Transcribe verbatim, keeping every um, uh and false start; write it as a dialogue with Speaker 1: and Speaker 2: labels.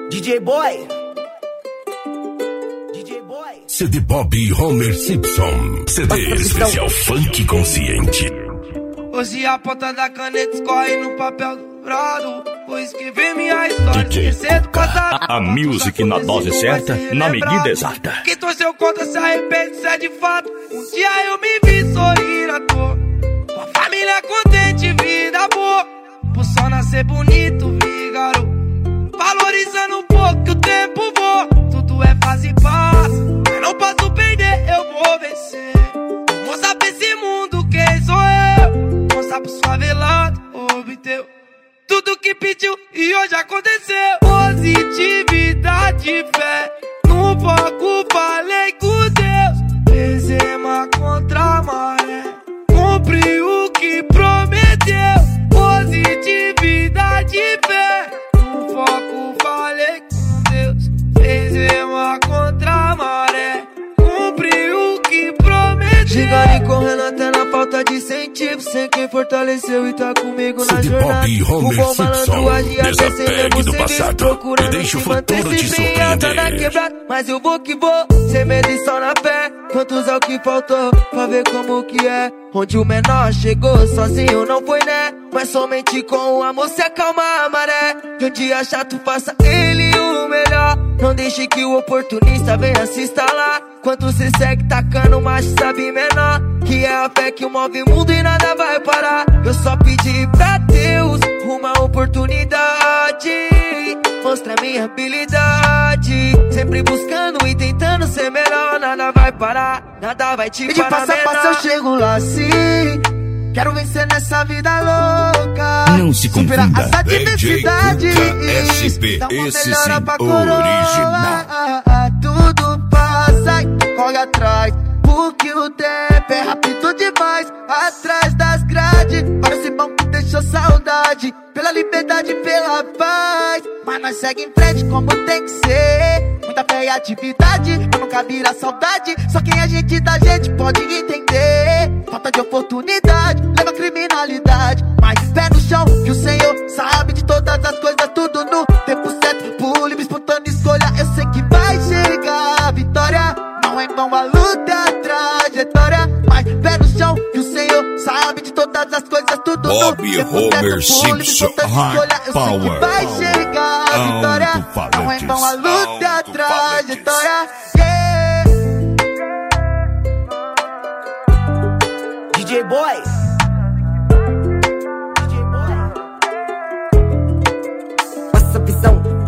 Speaker 1: D J Boy, D J Boy,
Speaker 2: C D Bob e Homer Simpson, C D especial Funk Consciente.
Speaker 3: Hoje a ponta da caneta escorre no papel dobrado. Vou escrever minha história,
Speaker 2: D J
Speaker 3: esquecer do passado.
Speaker 4: A music na dose certa, na medida exata.
Speaker 3: Quem torceu contra se arrepende, isso é de fato. Um dia eu me vi sorrir à toa, com a família contente, vida boa. Por só nascer bonito, vi garoto, valorizando um pouco que o tempo voa. Tudo é fase e passa, mas não posso perder, eu vou vencer. Vou mostrar pra esse mundo quem sou eu, mostrar pro favelado, obteu tudo que pediu e hoje aconteceu. Positividade, fé, no foco falei com Deus. Rezema contra a maré, cumpri o que prometeu. Positividade, fé, no foco falei com Deus. Rezema contra a maré, cumpri o que prometeu.
Speaker 5: Gigante correndo até na falta de incentivo, sem quem fortaleceu e tá comigo na jornada. O bom malandro age até sem mesmo ser visto, procurando se manter sempre alta na quebrada. Mas eu vou que vou, sem medo e só na fé. Quantos é o que faltou pra ver como que é? Onde o menor chegou sozinho não foi, né? Mas somente com o amor se acalma a maré. De um dia chato faça ele o melhor. Não deixe que o oportunista venha se instalar. Quanto cê segue tacando, mas sabe menor que é a fé que move o mundo e nada vai parar. Eu só pedi pra Deus uma oportunidade, mostra minha habilidade. Sempre buscando e tentando ser melhor. Nada vai parar, nada vai te
Speaker 6: parar.
Speaker 5: E de passo a passo eu chego lá sim. Quero vencer nessa vida louca.
Speaker 2: Não se confunda,
Speaker 5: superar essa diversidade.
Speaker 2: S P,
Speaker 5: Dá uma
Speaker 2: esse
Speaker 5: melhora
Speaker 2: sim,
Speaker 5: pra coroa.
Speaker 2: original.
Speaker 5: Tudo passa, corre atrás, porque o tempo é rápido demais. Atrás das grades, parece bom que deixou saudade. Pela liberdade, pela paz, mas nós segue em frente como tem que ser. Muita fé e atividade, pra nunca virar saudade. Só quem é gente da gente pode entender. Falta de oportunidade, leva criminalidade. Mas pé no chão, que o Senhor sabe de todas as coisas. Tudo no tempo certo, por livre, espontânea escolha. Eu sei que vai chegar a vitória. Não é em vão a luta, a trajetória. Mas pé no chão, que o Senhor sabe de todas as coisas. Tudo
Speaker 2: Bob
Speaker 5: no tempo
Speaker 2: Homer
Speaker 5: certo, por livre,
Speaker 2: Simpson,
Speaker 5: espontânea escolha. Eu sei que vai chegar a vitória. Não é em vão a luta, a trajetória. Yeah.
Speaker 1: D J Boy, D J Boy.
Speaker 6: Passa visão,